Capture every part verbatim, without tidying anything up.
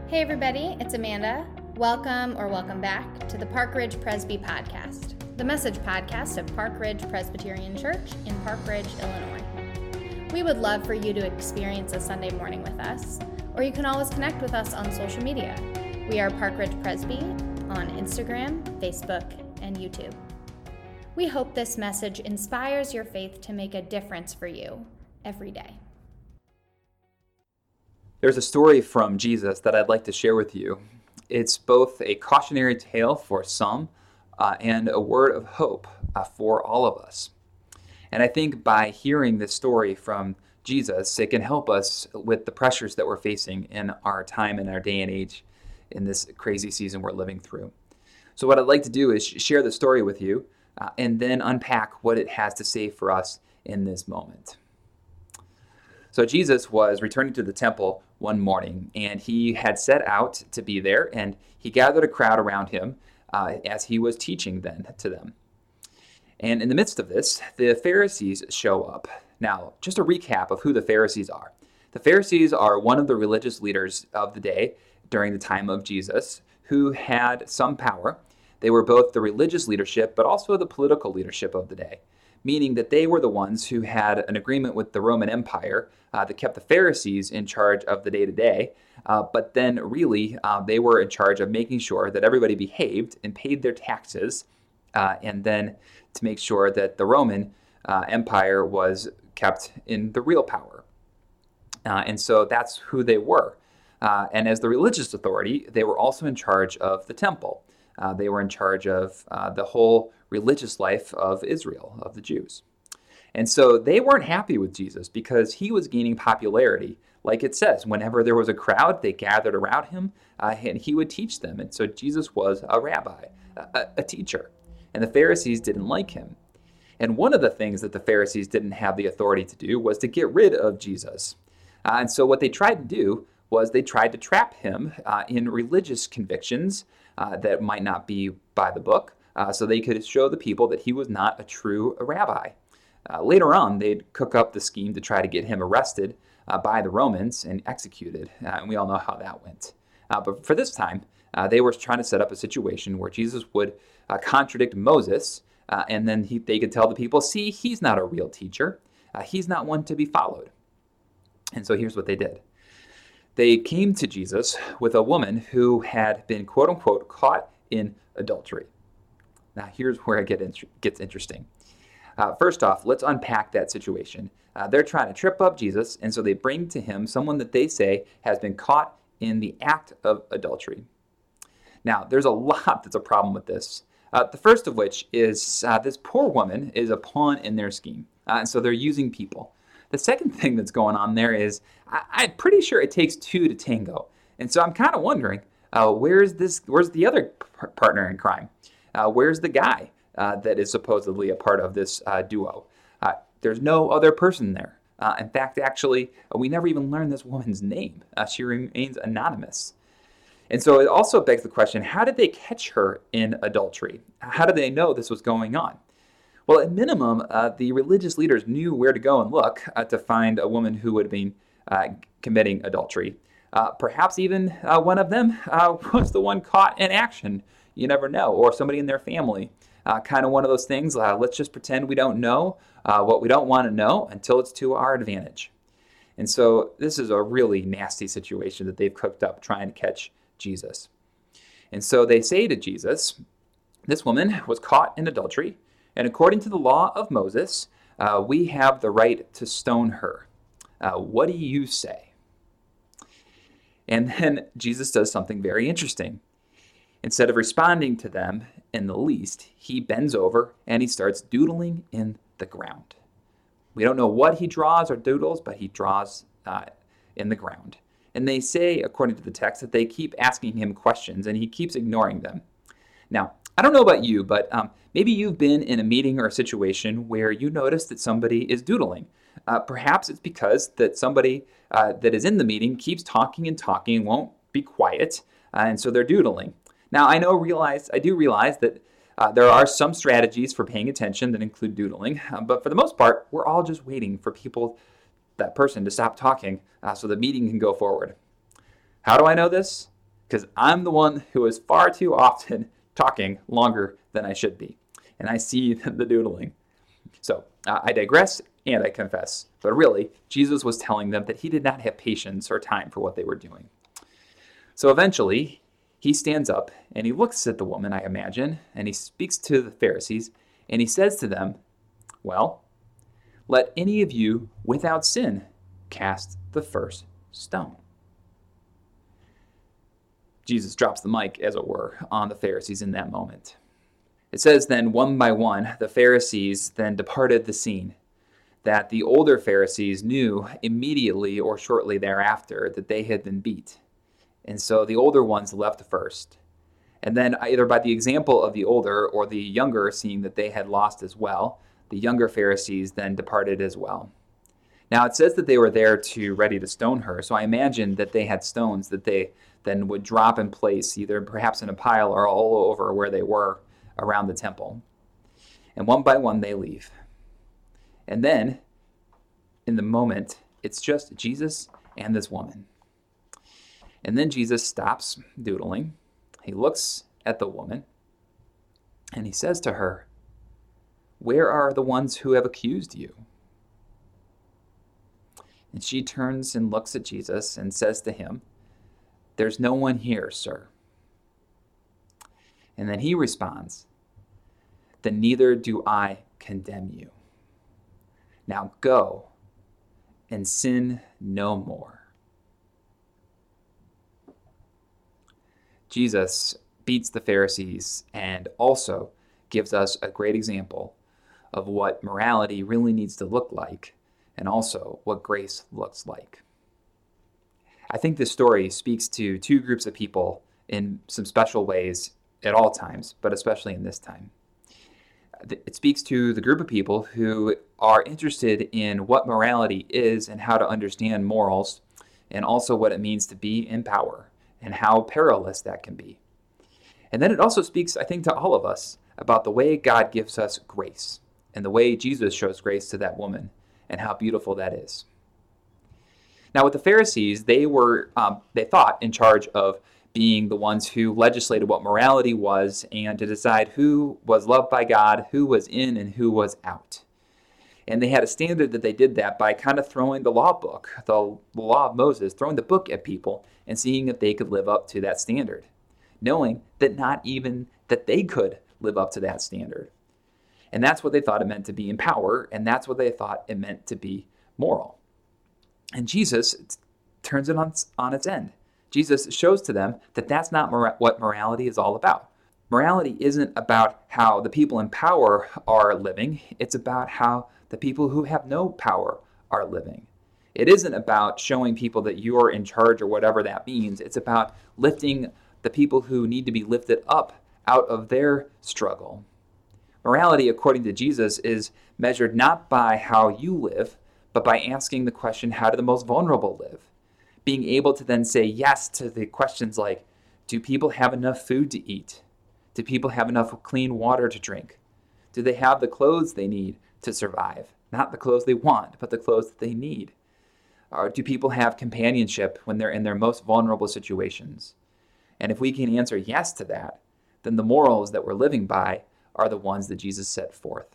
Hey everybody, it's Amanda. Welcome or welcome back to the Park Ridge Presby Podcast, the message podcast of Park Ridge Presbyterian Church in Park Ridge, Illinois. We would love for you to experience a Sunday morning with us, or you can always connect with us on social media. We are Park Ridge Presby on Instagram, Facebook, and YouTube. We hope this message inspires your faith to make a difference for you every day. There's a story from Jesus that I'd like to share with you. It's both a cautionary tale for some uh, and a word of hope uh, for all of us. And I think by hearing this story from Jesus, it can help us with the pressures that we're facing in our time and our day and age in this crazy season we're living through. So what I'd like to do is share the story with you uh, and then unpack what it has to say for us in this moment. So Jesus was returning to the temple one morning, and he had set out to be there, and he gathered a crowd around him uh, as he was teaching then to them. And in the midst of this, the Pharisees show up. Now, just a recap of who the Pharisees are. The Pharisees are one of the religious leaders of the day during the time of Jesus who had some power. They were both the religious leadership, but also the political leadership of the day, meaning that they were the ones who had an agreement with the Roman Empire uh, that kept the Pharisees in charge of the day-to-day, uh, but then really uh, they were in charge of making sure that everybody behaved and paid their taxes, uh, and then to make sure that the Roman uh, Empire was kept in the real power. Uh, and so that's who they were. Uh, and as the religious authority, they were also in charge of the temple. Uh, they were in charge of uh, the whole religious life of Israel, of the Jews. And so they weren't happy with Jesus because he was gaining popularity. Like it says, whenever there was a crowd, they gathered around him uh, and he would teach them. And so Jesus was a rabbi, a, a teacher. And the Pharisees didn't like him. And one of the things that the Pharisees didn't have the authority to do was to get rid of Jesus. Uh, and so what they tried to do was they tried to trap him uh, in religious convictions uh, that might not be by the book, uh, so they could show the people that he was not a true rabbi. Uh, later on, they'd cook up the scheme to try to get him arrested uh, by the Romans and executed, uh, and we all know how that went. Uh, but for this time, uh, they were trying to set up a situation where Jesus would uh, contradict Moses, uh, and then he, they could tell the people, see, he's not a real teacher. Uh, he's not one to be followed. And so here's what they did. They came to Jesus with a woman who had been, quote unquote, caught in adultery. Now, here's where it get in, gets interesting. Uh, first off, let's unpack that situation. Uh, they're trying to trip up Jesus, and so they bring to him someone that they say has been caught in the act of adultery. Now, there's a lot that's a problem with this. Uh, the first of which is uh, this poor woman is a pawn in their scheme, uh, and so they're using people. The second thing that's going on there is I, I'm pretty sure it takes two to tango, and so I'm kind of wondering uh, where's this? Where's the other p- partner in crime? Uh, where's the guy uh, that is supposedly a part of this uh, duo? Uh, there's no other person there. Uh, in fact, actually, we never even learned this woman's name. Uh, she remains anonymous. And so it also begs the question, how did they catch her in adultery? How did they know this was going on? Well, at minimum, uh, the religious leaders knew where to go and look uh, to find a woman who would be uh, committing adultery. Uh, perhaps even uh, one of them uh, was the one caught in action. You never know. Or somebody in their family. Uh, kind of one of those things, uh, let's just pretend we don't know uh, what we don't want to know until it's to our advantage. And so this is a really nasty situation that they've cooked up trying to catch Jesus. And so they say to Jesus, this woman was caught in adultery, and according to the law of Moses, uh, we have the right to stone her. Uh, what do you say? And then Jesus does something very interesting. Instead of responding to them in the least, he bends over and he starts doodling in the ground. We don't know what he draws or doodles, but he draws uh, in the ground. And they say, according to the text, that they keep asking him questions and he keeps ignoring them. Now, I don't know about you, but um, maybe you've been in a meeting or a situation where you notice that somebody is doodling. Uh, perhaps it's because that somebody uh, that is in the meeting keeps talking and talking and won't be quiet, uh, and so they're doodling. Now, I know, realize I do realize that uh, there are some strategies for paying attention that include doodling, uh, but for the most part, we're all just waiting for people, that person, to stop talking uh, so the meeting can go forward. How do I know this? because I'm the one who is far too often talking longer than I should be. And I see the doodling. So uh, I digress and I confess. But really, Jesus was telling them that he did not have patience or time for what they were doing. So eventually, he stands up and he looks at the woman, I imagine, and he speaks to the Pharisees, and he says to them, well, let any of you without sin cast the first stone. Jesus drops the mic, as it were, on the Pharisees in that moment. It says then, one by one, the Pharisees then departed the scene, that the older Pharisees knew immediately or shortly thereafter that they had been beat. And so the older ones left first. And then either by the example of the older or the younger, seeing that they had lost as well, the younger Pharisees then departed as well. Now it says that they were there to ready to stone her. So I imagine that they had stones that they then would drop in place, either perhaps in a pile or all over where they were around the temple. And one by one they leave. And then, in the moment, it's just Jesus and this woman. And then Jesus stops doodling. He looks at the woman and he says to her, where are the ones who have accused you? And she turns and looks at Jesus and says to him, there's no one here, sir. And then he responds, then neither do I condemn you. Now go and sin no more. Jesus beats the Pharisees and also gives us a great example of what morality really needs to look like and also what grace looks like. I think this story speaks to two groups of people in some special ways at all times, but especially in this time. It speaks to the group of people who are interested in what morality is and how to understand morals, and also what it means to be in power and how perilous that can be. And then it also speaks, I think, to all of us about the way God gives us grace and the way Jesus shows grace to that woman and how beautiful that is. Now, with the Pharisees, they were, um, they thought, in charge of being the ones who legislated what morality was and to decide who was loved by God, who was in, and who was out. And they had a standard that they did that by kind of throwing the law book, the law of Moses, throwing the book at people and seeing if they could live up to that standard, knowing that not even that they could live up to that standard. And that's what they thought it meant to be in power, and that's what they thought it meant to be moral. And Jesus turns it on, on its end. Jesus shows to them that that's not mor- what morality is all about. Morality isn't about how the people in power are living. It's about how the people who have no power are living. It isn't about showing people that you're in charge or whatever that means. It's about lifting the people who need to be lifted up out of their struggle. Morality, according to Jesus, is measured not by how you live, but by asking the question, how do the most vulnerable live? Being able to then say yes to the questions like, do people have enough food to eat? Do people have enough clean water to drink? Do they have the clothes they need to survive? Not the clothes they want, but the clothes that they need. Or do people have companionship when they're in their most vulnerable situations? And if we can answer yes to that, then the morals that we're living by are the ones that Jesus set forth.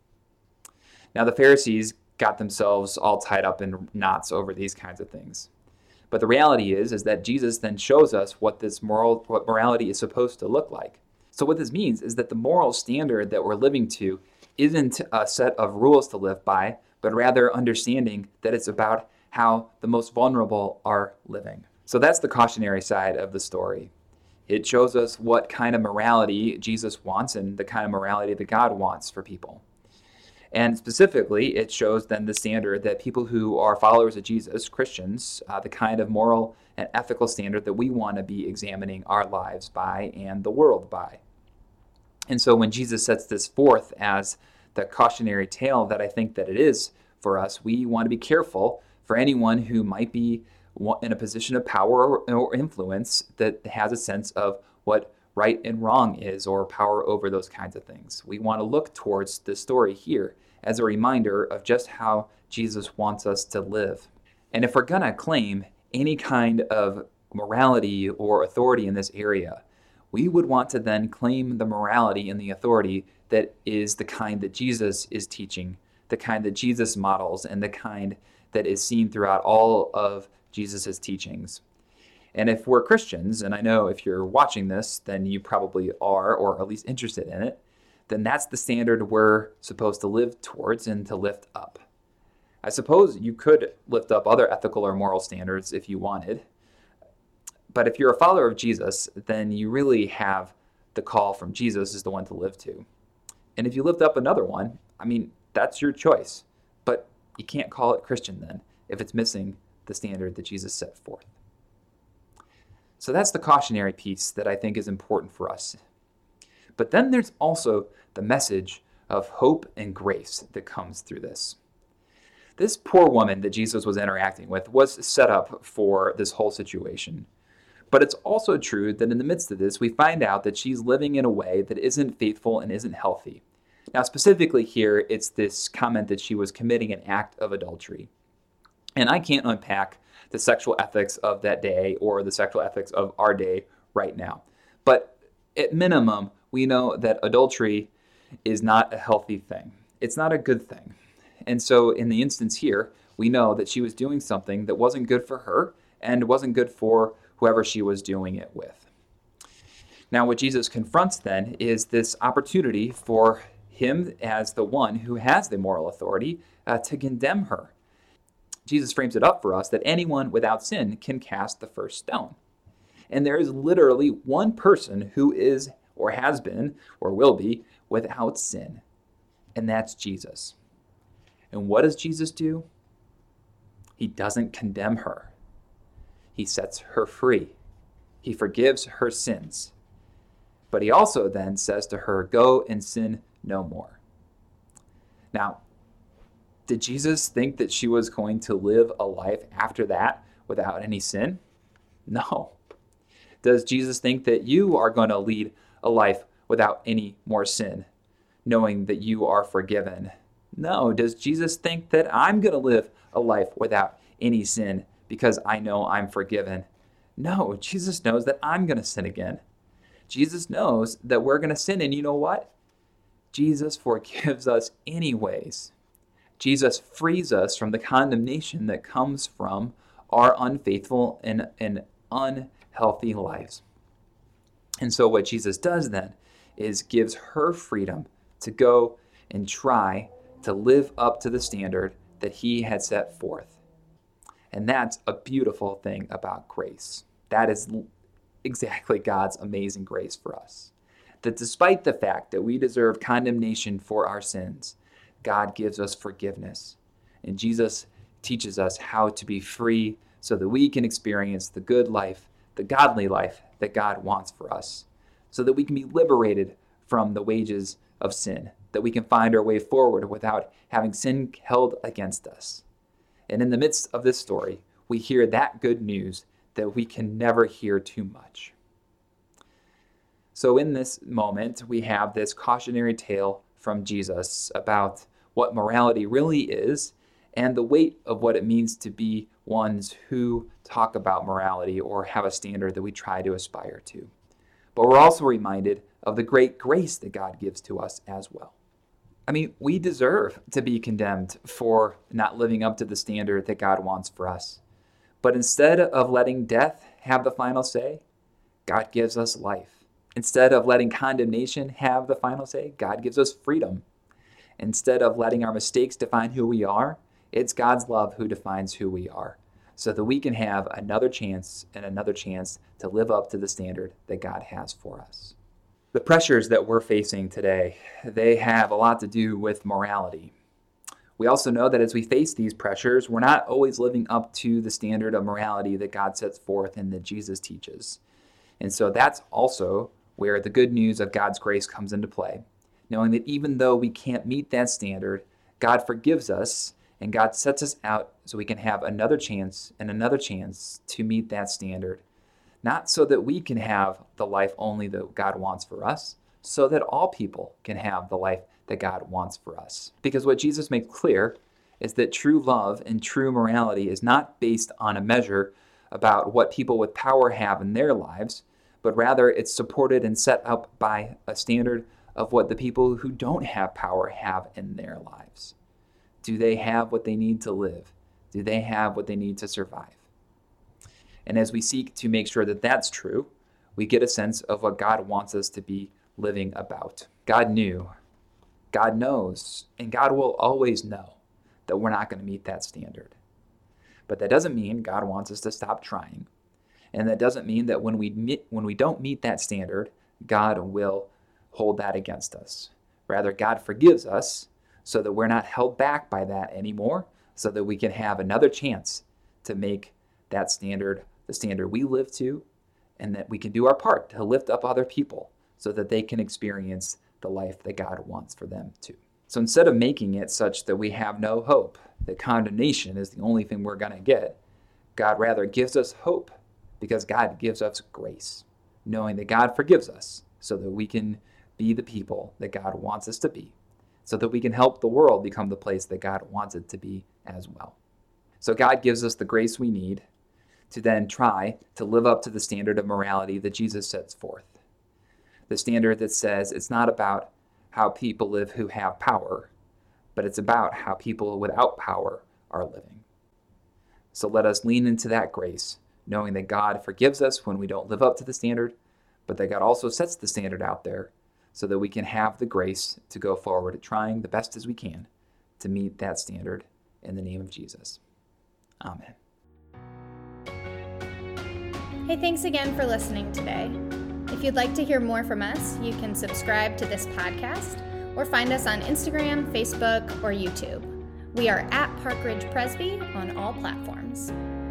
Now, the Pharisees got themselves all tied up in knots over these kinds of things. But the reality is, is that Jesus then shows us what this moral, what morality is supposed to look like. So what this means is that the moral standard that we're living to isn't a set of rules to live by, but rather understanding that it's about how the most vulnerable are living. So that's the cautionary side of the story. It shows us what kind of morality Jesus wants and the kind of morality that God wants for people. And specifically, it shows then the standard that people who are followers of Jesus, Christians, uh, the kind of moral and ethical standard that we want to be examining our lives by and the world by. And so when Jesus sets this forth as the cautionary tale that I think that it is for us, we want to be careful for anyone who might be in a position of power or influence that has a sense of what right and wrong is or power over those kinds of things. We want to look towards this story here as a reminder of just how Jesus wants us to live. And if we're going to claim any kind of morality or authority in this area, we would want to then claim the morality and the authority that is the kind that Jesus is teaching, the kind that Jesus models, and the kind that is seen throughout all of Jesus' teachings. And if we're Christians, and I know if you're watching this, then you probably are, or at least interested in it, then that's the standard we're supposed to live towards and to lift up. I suppose you could lift up other ethical or moral standards if you wanted. But if you're a follower of Jesus, then you really have the call from Jesus is the one to live to. And if you lift up another one, I mean, that's your choice. But you can't call it Christian then if it's missing the standard that Jesus set forth. So that's the cautionary piece that I think is important for us. But then there's also the message of hope and grace that comes through this. This poor woman that Jesus was interacting with was set up for this whole situation. But it's also true that in the midst of this, we find out that she's living in a way that isn't faithful and isn't healthy. Now, specifically here, it's this comment that she was committing an act of adultery. And I can't unpack the sexual ethics of that day or the sexual ethics of our day right now. But at minimum, we know that adultery is not a healthy thing. It's not a good thing. And so in the instance here, we know that she was doing something that wasn't good for her and wasn't good for whoever she was doing it with. Now, what Jesus confronts then is this opportunity for him as the one who has the moral authority uh, to condemn her. Jesus frames it up for us that anyone without sin can cast the first stone. And there is literally one person who is or has been or will be without sin, and that's Jesus. And what does Jesus do? He doesn't condemn her. He sets her free. He forgives her sins. But he also then says to her, go and sin no more. Now, did Jesus think that she was going to live a life after that without any sin? No. Does Jesus think that you are going to lead a life without any more sin, knowing that you are forgiven? No. Does Jesus think that I'm going to live a life without any sin because I know I'm forgiven? No. Jesus knows that I'm going to sin again. Jesus knows that we're going to sin, and you know what? Jesus forgives us anyways. Jesus frees us from the condemnation that comes from our unfaithful and, and unhealthy lives. And so what Jesus does then is gives her freedom to go and try to live up to the standard that he had set forth. And that's a beautiful thing about grace. That is exactly God's amazing grace for us. That despite the fact that we deserve condemnation for our sins, God gives us forgiveness. And Jesus teaches us how to be free so that we can experience the good life, the godly life that God wants for us, so that we can be liberated from the wages of sin, that we can find our way forward without having sin held against us. And in the midst of this story, we hear that good news that we can never hear too much. So in this moment, we have this cautionary tale from Jesus about what morality really is and the weight of what it means to be ones who talk about morality or have a standard that we try to aspire to. But we're also reminded of the great grace that God gives to us as well. I mean, we deserve to be condemned for not living up to the standard that God wants for us. But instead of letting death have the final say, God gives us life. Instead of letting condemnation have the final say, God gives us freedom. Instead of letting our mistakes define who we are, it's God's love who defines who we are, so that we can have another chance and another chance to live up to the standard that God has for us. The pressures that we're facing today, they have a lot to do with morality. We also know that as we face these pressures, we're not always living up to the standard of morality that God sets forth and that Jesus teaches. And so that's also where the good news of God's grace comes into play, knowing that even though we can't meet that standard, God forgives us and God sets us out so we can have another chance and another chance to meet that standard. Not so that we can have the life only that God wants for us, so that all people can have the life that God wants for us. Because what Jesus makes clear is that true love and true morality is not based on a measure about what people with power have in their lives, but rather it's supported and set up by a standard of what the people who don't have power have in their lives. Do they have what they need to live? Do they have what they need to survive? And as we seek to make sure that that's true, we get a sense of what God wants us to be living about. God knew, God knows, and God will always know that we're not going to meet that standard. But that doesn't mean God wants us to stop trying. And that doesn't mean that when we meet, when we don't meet that standard, God will hold that against us. Rather, God forgives us so that we're not held back by that anymore, so that we can have another chance to make that standard the standard we live to, and that we can do our part to lift up other people so that they can experience the life that God wants for them too. So instead of making it such that we have no hope, that condemnation is the only thing we're going to get, God rather gives us hope because God gives us grace, knowing that God forgives us so that we can be the people that God wants us to be, so that we can help the world become the place that God wants it to be as well. So God gives us the grace we need to then try to live up to the standard of morality that Jesus sets forth. The standard that says it's not about how people live who have power, but it's about how people without power are living. So let us lean into that grace, knowing that God forgives us when we don't live up to the standard, but that God also sets the standard out there so that we can have the grace to go forward, trying the best as we can to meet that standard in the name of Jesus. Amen. Hey, thanks again for listening today. If you'd like to hear more from us, you can subscribe to this podcast or find us on Instagram, Facebook, or YouTube. We are at Park Ridge Presby on all platforms.